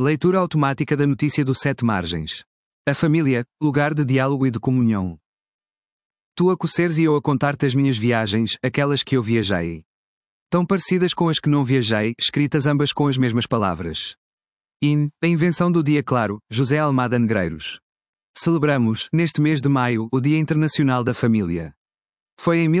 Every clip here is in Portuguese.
Leitura automática da notícia do Sete Margens. A família, lugar de diálogo e de comunhão. Tu a coceres e eu a contar-te as minhas viagens, aquelas que eu viajei. Tão parecidas com as que não viajei, escritas ambas com as mesmas palavras. A invenção do dia claro, José Almada Negreiros. Celebramos, neste mês de maio, o Dia Internacional da Família. Foi em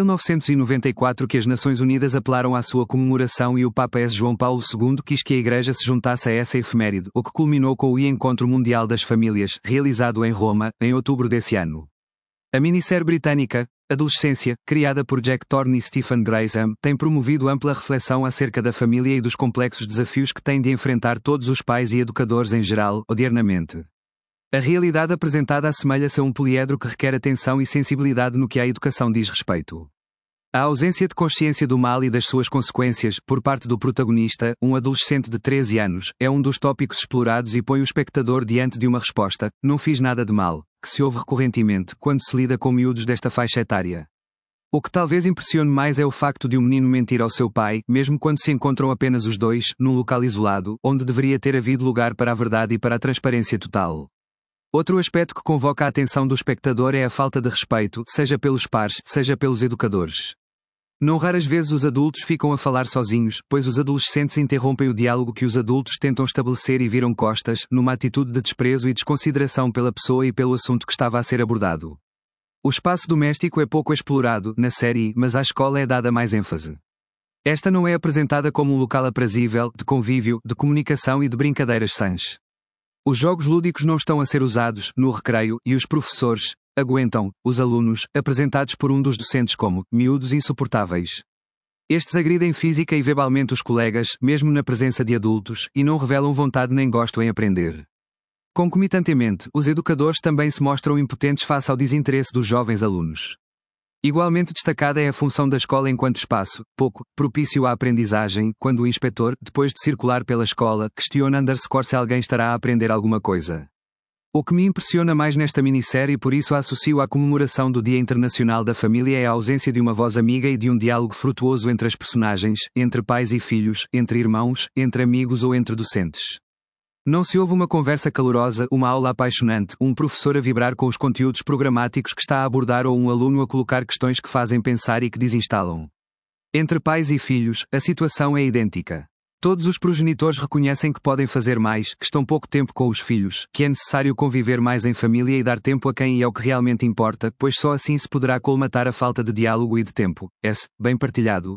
1994 que as Nações Unidas apelaram à sua comemoração e o Papa S. João Paulo II quis que a Igreja se juntasse a essa efeméride, o que culminou com o Encontro Mundial das Famílias, realizado em Roma, em outubro desse ano. A minissérie britânica, Adolescência, criada por Jack Thorne e Stephen Graham, tem promovido ampla reflexão acerca da família e dos complexos desafios que têm de enfrentar todos os pais e educadores em geral, odiernamente. A realidade apresentada assemelha-se a um poliedro que requer atenção e sensibilidade no que à educação diz respeito. A ausência de consciência do mal e das suas consequências, por parte do protagonista, um adolescente de 13 anos, é um dos tópicos explorados e põe o espectador diante de uma resposta: não fiz nada de mal, que se ouve recorrentemente quando se lida com miúdos desta faixa etária. O que talvez impressione mais é o facto de um menino mentir ao seu pai, mesmo quando se encontram apenas os dois, num local isolado, onde deveria ter havido lugar para a verdade e para a transparência total. Outro aspecto que convoca a atenção do espectador é a falta de respeito, seja pelos pares, seja pelos educadores. Não raras vezes os adultos ficam a falar sozinhos, pois os adolescentes interrompem o diálogo que os adultos tentam estabelecer e viram costas, numa atitude de desprezo e desconsideração pela pessoa e pelo assunto que estava a ser abordado. O espaço doméstico é pouco explorado na série, mas à escola é dada mais ênfase. Esta não é apresentada como um local aprazível, de convívio, de comunicação e de brincadeiras sãs. Os jogos lúdicos não estão a ser usados, no recreio, e os professores aguentam os alunos, apresentados por um dos docentes como miúdos insuportáveis. Estes agridem física e verbalmente os colegas, mesmo na presença de adultos, e não revelam vontade nem gosto em aprender. Concomitantemente, os educadores também se mostram impotentes face ao desinteresse dos jovens alunos. Igualmente destacada é a função da escola enquanto espaço, pouco propício à aprendizagem, quando o inspetor, depois de circular pela escola, questiona underscore se alguém estará a aprender alguma coisa. O que me impressiona mais nesta minissérie e por isso a associo à comemoração do Dia Internacional da Família é a ausência de uma voz amiga e de um diálogo frutuoso entre as personagens, entre pais e filhos, entre irmãos, entre amigos ou entre docentes. Não se ouve uma conversa calorosa, uma aula apaixonante, um professor a vibrar com os conteúdos programáticos que está a abordar ou um aluno a colocar questões que fazem pensar e que desinstalam. Entre pais e filhos, a situação é idêntica. Todos os progenitores reconhecem que podem fazer mais, que estão pouco tempo com os filhos, que é necessário conviver mais em família e dar tempo a quem e ao que realmente importa, pois só assim se poderá colmatar a falta de diálogo e de tempo. Bem partilhado.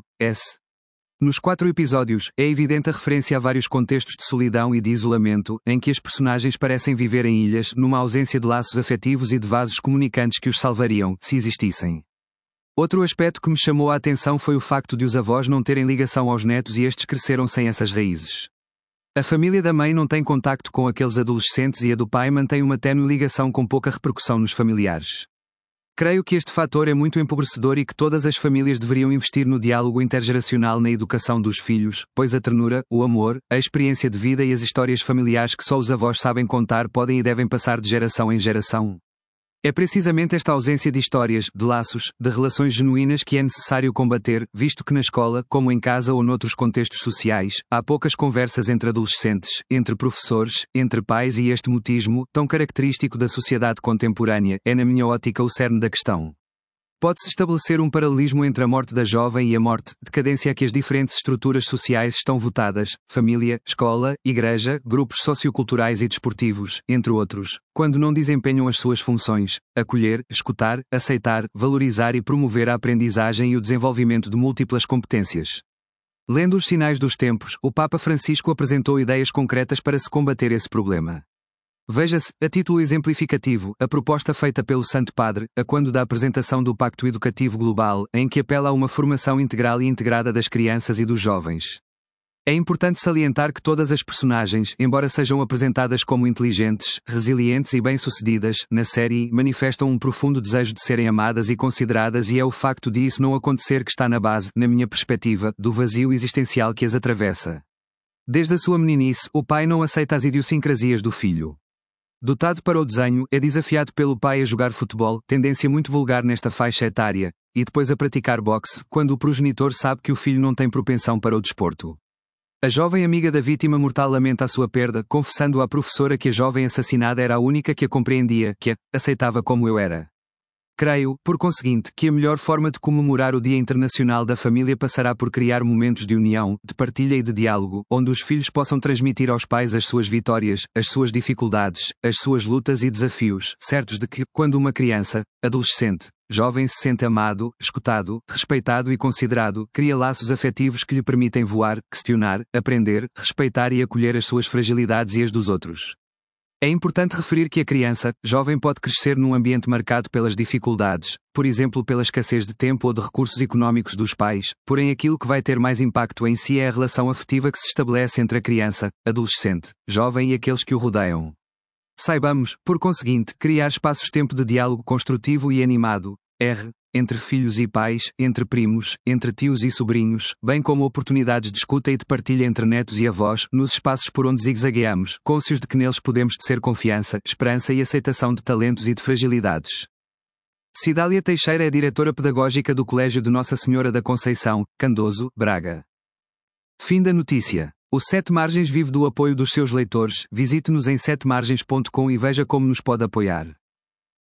Nos 4 episódios, é evidente a referência a vários contextos de solidão e de isolamento, em que as personagens parecem viver em ilhas, numa ausência de laços afetivos e de vasos comunicantes que os salvariam, se existissem. Outro aspecto que me chamou a atenção foi o facto de os avós não terem ligação aos netos e estes cresceram sem essas raízes. A família da mãe não tem contacto com aqueles adolescentes e a do pai mantém uma ténue ligação com pouca repercussão nos familiares. Creio que este fator é muito empobrecedor e que todas as famílias deveriam investir no diálogo intergeracional na educação dos filhos, pois a ternura, o amor, a experiência de vida e as histórias familiares que só os avós sabem contar podem e devem passar de geração em geração. É precisamente esta ausência de histórias, de laços, de relações genuínas que é necessário combater, visto que na escola, como em casa ou noutros contextos sociais, há poucas conversas entre adolescentes, entre professores, entre pais e este mutismo, tão característico da sociedade contemporânea, é na minha ótica o cerne da questão. Pode-se estabelecer um paralelismo entre a morte da jovem e a morte, decadência a que as diferentes estruturas sociais estão votadas, família, escola, igreja, grupos socioculturais e desportivos, entre outros, quando não desempenham as suas funções: acolher, escutar, aceitar, valorizar e promover a aprendizagem e o desenvolvimento de múltiplas competências. Lendo os sinais dos tempos, o Papa Francisco apresentou ideias concretas para se combater esse problema. Veja-se, a título exemplificativo, a proposta feita pelo Santo Padre, a quando da apresentação do Pacto Educativo Global, em que apela a uma formação integral e integrada das crianças e dos jovens. É importante salientar que todas as personagens, embora sejam apresentadas como inteligentes, resilientes e bem-sucedidas, na série, manifestam um profundo desejo de serem amadas e consideradas e é o facto de isso não acontecer que está na base, na minha perspectiva, do vazio existencial que as atravessa. Desde a sua meninice, o pai não aceita as idiosincrasias do filho. Dotado para o desenho, é desafiado pelo pai a jogar futebol, tendência muito vulgar nesta faixa etária, e depois a praticar boxe, quando o progenitor sabe que o filho não tem propensão para o desporto. A jovem amiga da vítima mortal lamenta a sua perda, confessando à professora que a jovem assassinada era a única que a compreendia, que a aceitava como eu era. Creio, por conseguinte, que a melhor forma de comemorar o Dia Internacional da Família passará por criar momentos de união, de partilha e de diálogo, onde os filhos possam transmitir aos pais as suas vitórias, as suas dificuldades, as suas lutas e desafios, certos de que, quando uma criança, adolescente, jovem se sente amado, escutado, respeitado e considerado, cria laços afetivos que lhe permitem voar, questionar, aprender, respeitar e acolher as suas fragilidades e as dos outros. É importante referir que a criança, jovem pode crescer num ambiente marcado pelas dificuldades, por exemplo pela escassez de tempo ou de recursos económicos dos pais, porém aquilo que vai ter mais impacto em si é a relação afetiva que se estabelece entre a criança, adolescente, jovem e aqueles que o rodeiam. Saibamos, por conseguinte, criar espaços-tempo de diálogo construtivo e animado, entre filhos e pais, entre primos, entre tios e sobrinhos, bem como oportunidades de escuta e de partilha entre netos e avós, nos espaços por onde zigue-zagueamos, cônscios de que neles podemos tecer confiança, esperança e aceitação de talentos e de fragilidades. Cidália Teixeira é diretora pedagógica do Colégio de Nossa Senhora da Conceição, Candoso, Braga. Fim da notícia. O Sete Margens vive do apoio dos seus leitores. Visite-nos em setemargens.com e veja como nos pode apoiar.